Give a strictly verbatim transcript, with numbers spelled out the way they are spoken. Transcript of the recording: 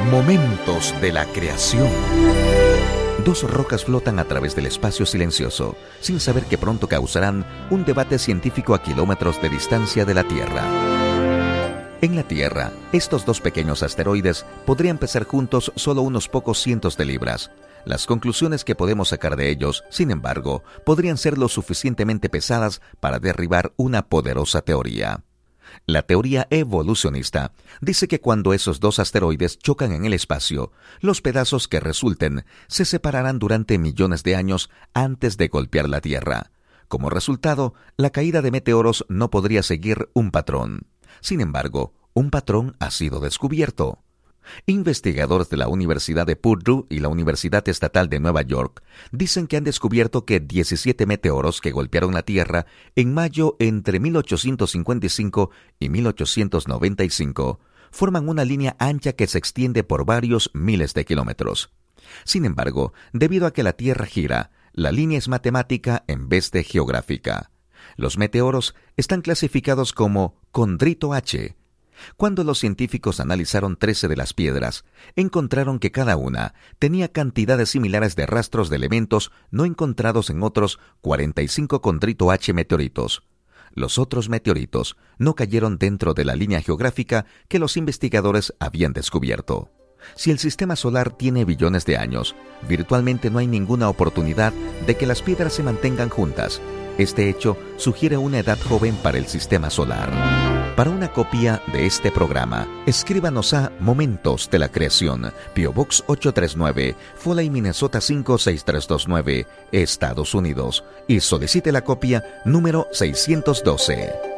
Momentos de la creación. Dos rocas flotan a través del espacio silencioso, sin saber que pronto causarán un debate científico a kilómetros de distancia de la Tierra. En la Tierra, estos dos pequeños asteroides podrían pesar juntos solo unos pocos cientos de libras. Las conclusiones que podemos sacar de ellos, sin embargo, podrían ser lo suficientemente pesadas para derribar una poderosa teoría. La teoría evolucionista dice que cuando esos dos asteroides chocan en el espacio, los pedazos que resulten se separarán durante millones de años antes de golpear la Tierra. Como resultado, la caída de meteoros no podría seguir un patrón. Sin embargo, un patrón ha sido descubierto. Investigadores de la Universidad de Purdue y la Universidad Estatal de Nueva York dicen que han descubierto que diecisiete meteoros que golpearon la Tierra en mayo entre mil ochocientos cincuenta y cinco y mil ochocientos noventa y cinco forman una línea ancha que se extiende por varios miles de kilómetros. Sin embargo, debido a que la Tierra gira, la línea es matemática en vez de geográfica. Los meteoros están clasificados como condrito H. Cuando los científicos analizaron trece de las piedras, encontraron que cada una tenía cantidades similares de rastros de elementos no encontrados en otros cuarenta y cinco condrito H meteoritos. Los otros meteoritos no cayeron dentro de la línea geográfica que los investigadores habían descubierto. Si el sistema solar tiene billones de años, virtualmente no hay ninguna oportunidad de que las piedras se mantengan juntas. Este hecho sugiere una edad joven para el sistema solar. Para una copia de este programa, escríbanos a Momentos de la Creación, P O Box ocho tres nueve, Foley, Minnesota cinco seis tres dos nueve, Estados Unidos, y solicite la copia número seiscientos doce.